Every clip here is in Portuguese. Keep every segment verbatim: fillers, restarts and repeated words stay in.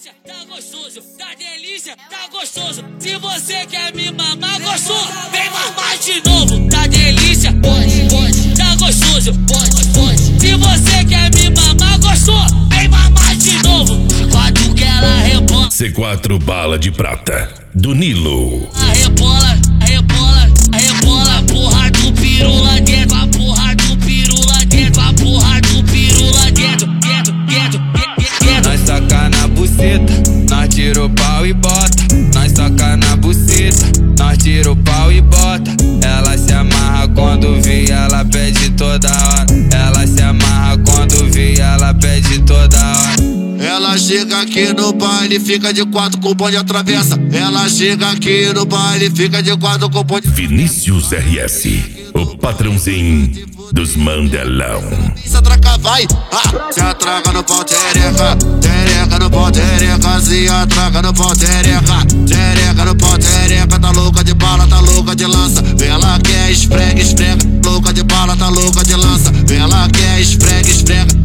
delícia, tá gostoso, tá delícia, tá gostoso. Se você quer me mamar, gostou, vem mamar de novo. Tá delícia, pode, pode, tá gostoso, pode, pode. Se você quer me mamar, gostou, vem mamar de novo. Quatro que ela rebola. C quatro Bala de Prata, do Nilo. A rebola, a rebola, a rebola, porra do peru lá dentro, a porra do peru lá dentro, a porra do peru lá dentro, dentro, dentro, dentro. Nós toca na buceta, nós tira o pau e bota. Nós toca na buceta, nós tira o pau e bota. Ela se amarra quando vê, ela pede toda hora. Ela se amarra quando vê, ela pede toda hora. Ela chega aqui no baile, fica de quatro com o bonde atravessa. Ela chega aqui no baile, fica de quatro com o bonde. Vinícius R S, o patrãozinho dos Mandelão. Se atraca vai, ah, se atraca no pau tereca, tereca no pau tereca, se atraca no pau tereca, tereca no pau tereca, tá louca de bala, tá louca de lança. Ela quer esfrega, esfrega, louca de bala, tá louca de lança. Ela quer esfrega, esfrega.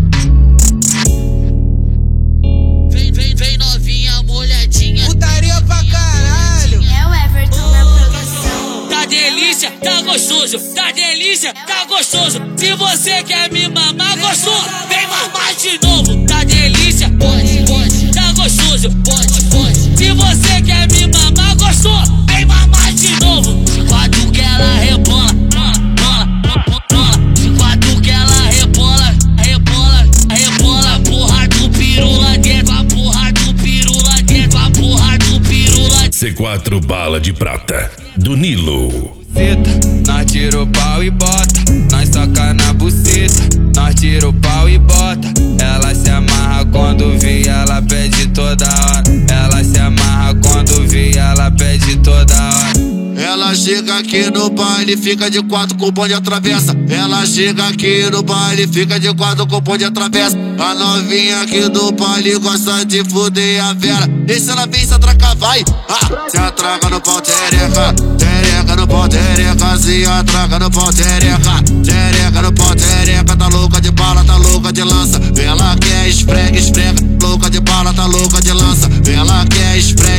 Vem, vem, vem novinha, molhadinha. Putaria pra caralho. É o Everton na produção. Tá delícia, tá gostoso, tá delícia, tá gostoso. Se você quer me mamar, gostou, vem mamar de novo. Tá delícia, pode, pode, tá gostoso, pode, pode. Se você quer me mamar, gostou, vem mamar de novo. Quatro que ela rebola, bola, bola, bola. Quatro que ela rebola, rebola, rebola. Porra do peru lá dentro, a porra do peru lá dentro, a porra do peru lá dentro. C quatro Bala de Prata, do Nilo. Nós tira o pau e bota. Nós toca na buceta, nós tira o pau e bota. Ela se amarra quando vê, ela pede toda hora. Ela se amarra quando vê, ela pede toda hora. Ela chega aqui no baile, fica de quatro com o bonde atravessa. Ela chega aqui no baile, fica de quatro com o bonde atravessa. A novinha aqui do baile gosta de fuder a Vera. E se ela vem, se atraca vai, ah, se atraca no pau tereca, tereca no pau tereca, se atraca no pau tereca, tereca no pau tereca, tá louca de bala, tá louca de lança. Ela quer esfrega, esfrega, louca de bala, tá louca de lança. Ela quer esfrega.